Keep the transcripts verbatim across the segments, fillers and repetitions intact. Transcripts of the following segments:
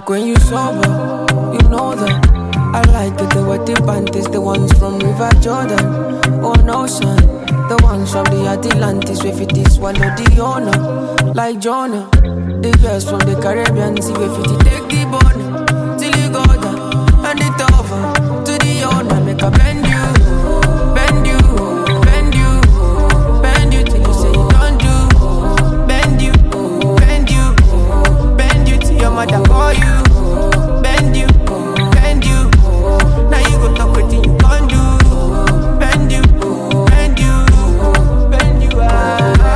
like when you sober, you know that. I like it, the wedding panties, the ones from River Jordan, oh no son, the ones from the Atlantis, if it is one of the owner, like Jonah. The girls from the Caribbean, see if it take the bone, till you go down, and it over, to the owner, make a bend you, bend you, bend you, bend you, till you say you don't do, bend you, bend you, bend you, till your mother call you, bend you, bend you, now you go talk with you can't do, bend you, bend you, bend you, ah.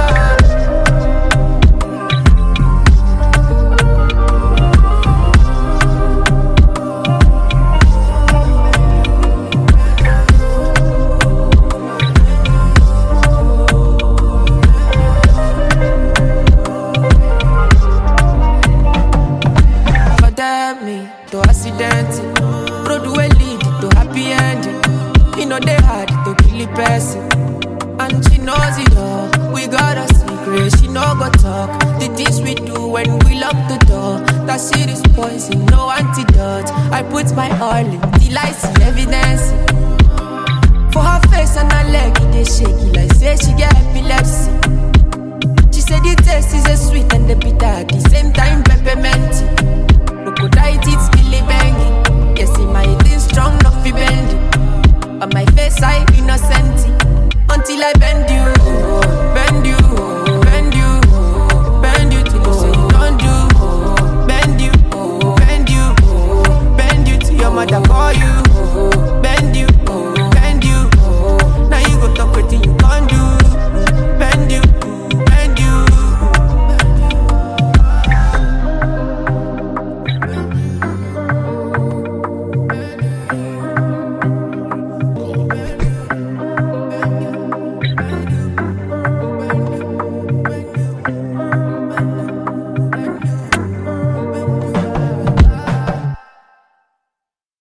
Me to accident, road will lead to happy ending. You know they hard to kill a person, and she knows it all. We got a secret, she no go talk. The things we do when we lock the door, that shit is poison, no antidote. I put my all in till I see evidence. For her face and her leg, it is shaky like say she get epilepsy. She said the taste is a sweet and the bitter at the same time, peppermint. Crocodile teeth still banging. Yes, in my eating strong, not fi bending. On my face I innocent until I bend you, bend you, bend you, bend you till you say you don't do. Bend you, bend you, bend you till your mother call you.